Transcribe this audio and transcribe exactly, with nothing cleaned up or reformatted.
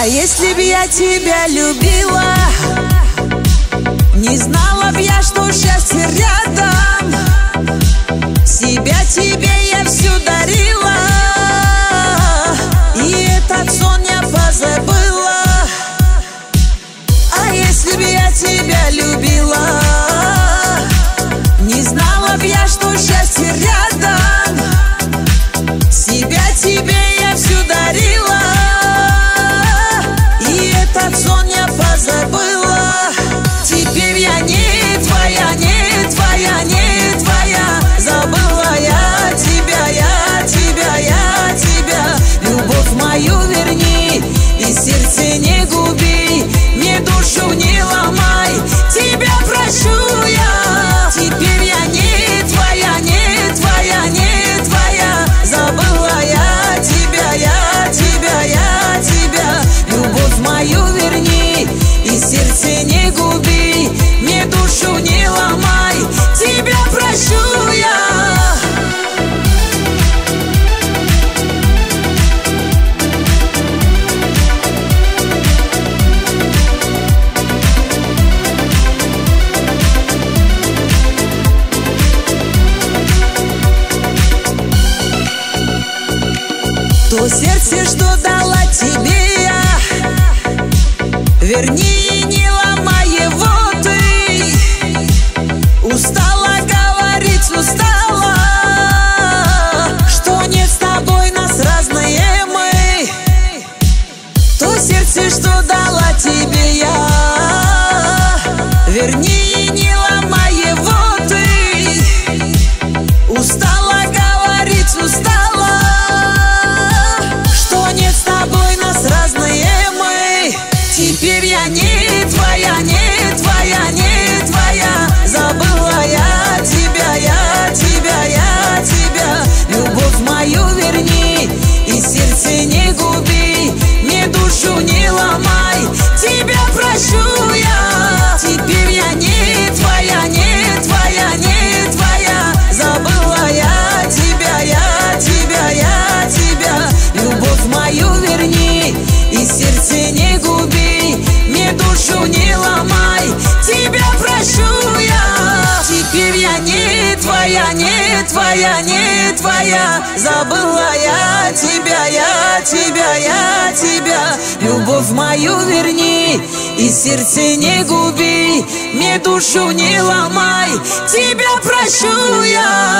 если б я тебя любила, не знала б я, что счастье рядом. Себя тебе я всю дарила, и этот сон я позабыла. А если б я тебя любила, не знала б я, что счастье рядом. Себя тебе я всю дарила, и этот сон я позабыла. Теперь я не твоя, не твоя, не твоя. Забыла я тебя, я тебя, я тебя. Любовь мою верни и сердце не губи, мне душу не ломай, тебя прощу я. Теперь я не твоя, не твоя, не твоя. Забыла я тебя, я тебя, я тебя. Любовь мою верни и сердце не губи, мне душу не ломай, тебя прощу я. То сердце, что дала тебе я, верни, не ломай его ты. Устала говорить, устала, что нет с тобой, нас разные мы. То сердце, что дала тебе я, верни, не ломай его ты. Устала говорить, устала, что нет с тобой, нас разные мы. Теперь я не твоя, не твоя, не твоя. Забыла я тебя, я тебя, я тебя. Любовь мою верни и сердце не губи, мне душу не ломай, тебя прощу я. Теперь я не твоя, не твоя, не твоя. Забыла я тебя, я тебя, я тебя. Любовь мою верни и сердце не губи, мне душу не ломай, тебя прощу я. Теперь я не твоя, не твоя, не твоя. Забыла я тебя, я тебя, я тебя. Любовь мою верни и сердце не губи, мне душу не ломай, тебя прощу я.